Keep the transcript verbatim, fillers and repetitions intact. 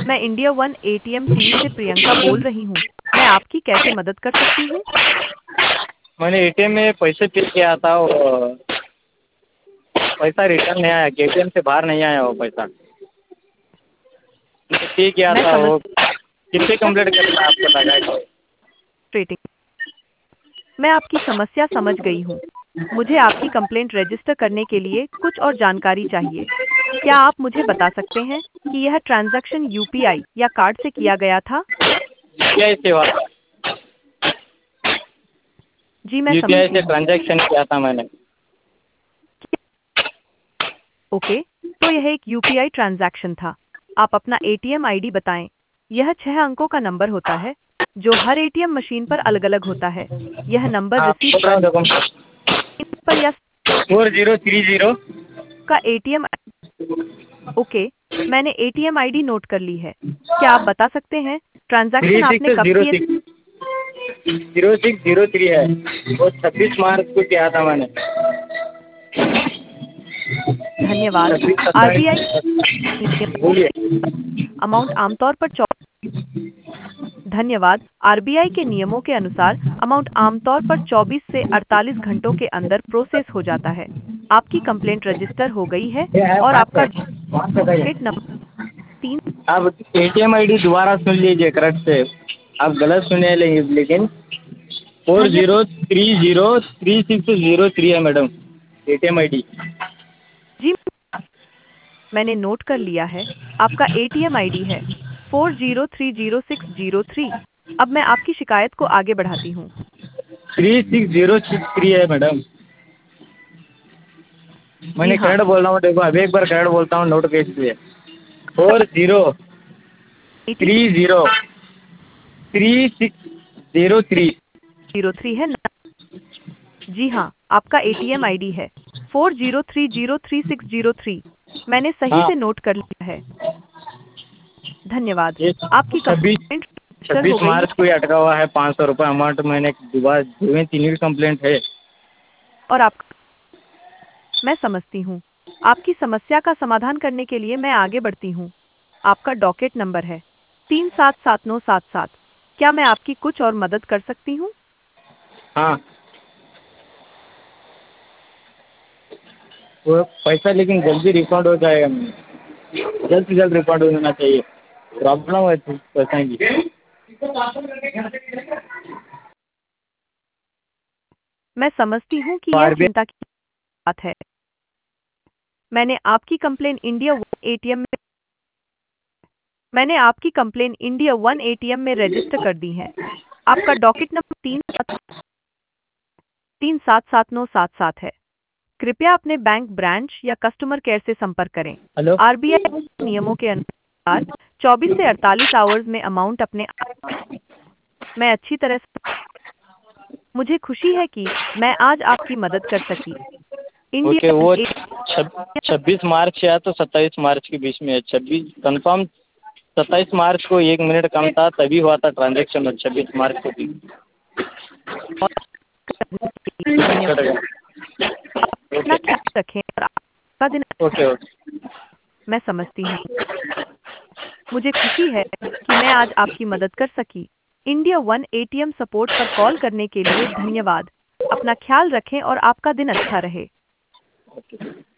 मैं India one ATM team से प्रियंका बोल रही हूँ। मैं आपकी कैसे मदद कर सकती हूँ? मैंने एटीएम में पैसे पे किया था, वो पैसा रिटर्न नहीं आया, एटीएम से बाहर नहीं आया वो पैसा। पे किया मैं था समझ वो, किससे कंप्लेंट करना है आपको लगा? रेटिंग मैं आपकी समस्या समझ गई हूँ। मुझे आपकी कंप्लेंट रजिस्टर करने के लिए कुछ और जानकारी चाहिए। क्या आप मुझे बता सकते हैं कि यह ट्रांजैक्शन यूपीआई या कार्ड से किया गया था? यूपीआई से हुआ था। जी मैं यूपीआई समझती से हूँ। ट्रांजैक्शन किया था मैंने। ओके, तो यह एक यूपीआई ट्रांजैक्शन था। आप अपना एटीएम आईडी बताएं। यह छह अंकों का नंबर होता है जो हर एटीएम मशीन पर अलग अलग होता है। यह नंबर हाँ रिसीट बोल रहा हूँ, करने देखो पर या फोर जीरो थ्री जीरो। का एटीएम। ओके, मैंने एटीएम आईडी नोट कर ली है। क्या आप बता सकते हैं थ्री ट्रांजैक्शन आपने सिक्स कब जीरो किए? Six zero six zero three है। वो छब्बीस मार्च को किया था मैंने। धन्यवाद। छब्बीस आरबीआई सत्ताईस बोलिए। अमाउंट आमतौर पर चौ धन्यवाद। आरबीआई के नियमों के अनुसार अमाउंट आमतौर पर चौबीस से अड़तालीस घंटों के अंदर प्रोसेस हो जाता है। आपकी कंप्लेंट रजिस्टर हो गई है ये है और पाँच आपका है, पाँच है ये। डॉकेट नंबर तीन। आप एटीएम आईडी दोबारा सुन लीजिए करेक्ट से। आप गलत सुने ले- लेकिन फोर धन्य zero three zero three six zero three है मैडम एटीएम आईडी। जी मैंने नोट कर लिया है। आपका एटीएम आईडी है four zero three zero six zero three. अब मैं आपकी शिकायत को आगे बढ़ाती हूँ। Three six zero six three है मैडम। जी मैंने हाँ, करेक्ट बोल रहा हूँ, देखो अभी एक बार करेक्ट बोलता हूँ, नोट केस लिए फोर जीरो एटी three zero three six zero three. Zero three है ना? जी हाँ, आपका एटीएम आईडी है four zero three zero three six zero three. मैंने सही हाँ से नोट कर लिया है। धन्यवाद। ये आपकी छब्बीस कंप्लेंट रजिस्टर छब्बीस हो गई मार्च को है ही अटका हुआ है। पाँच सौ रुपये अमाउंट मैंने दोबारा दो तीन की कंप्लेंट है। और आप मैं समझती हूँ। आपकी समस्या का समाधान करने के लिए मैं आगे बढ़ती हूँ। आपका डॉकेट नंबर है तीन सात सात नौ सात सात। क्या मैं आपकी कुछ और मदद कर सकती हूँ? हाँ वो पैसा लेकिन जल्दी रिफंड हो जाएगा, जल्द से जल्द रिफंड होना चाहिए। प्रॉब्लम है पैसा की। मैं समझती हूँ कि यह आरबीआई चिंता की बात है। मैंने आपकी कंप्लेन इंडिया वन एटीएम में मैंने आपकी कंप्लेन इंडिया वन एटीएम में रजिस्टर कर दी है। आपका डॉकेट नंबर तीन सात तीन सात सात नौ सात सात है। कृपया अपने बैंक ब्रांच या कस्टमर केयर से संपर्क करें। हेलो। आरबीआई नियमों के अनुसार चौबीस से अड़तालीस आवर्स में अमाउंट अपने मैं अच्छी तरह से मुझे खुशी है कि मैं आज आपकी मदद कर सकी। ओके, इंडिया वो ए- छब्बीस मार्च या तो सत्ताईस मार्च के बीच में है। छब्बीस कंफर्म, सत्ताईस मार्च को एक मिनट कम था तभी हुआ था ट्रांजेक्शन, और छब्बीस मार्च को भी धन्यवाद। चलेगा। अपना ओके ख्याल रखें और आपका दिन अच्छा। Okay okay. मैं समझती हूँ। मुझे खुशी है कि मैं आज आपकी मदद कर सकी। इंडिया वन एटीएम सपोर्ट पर कॉल करने के लिए धन्यवाद। अपना ख्याल रखें और आपका दिन अच्छा रहे। ओके।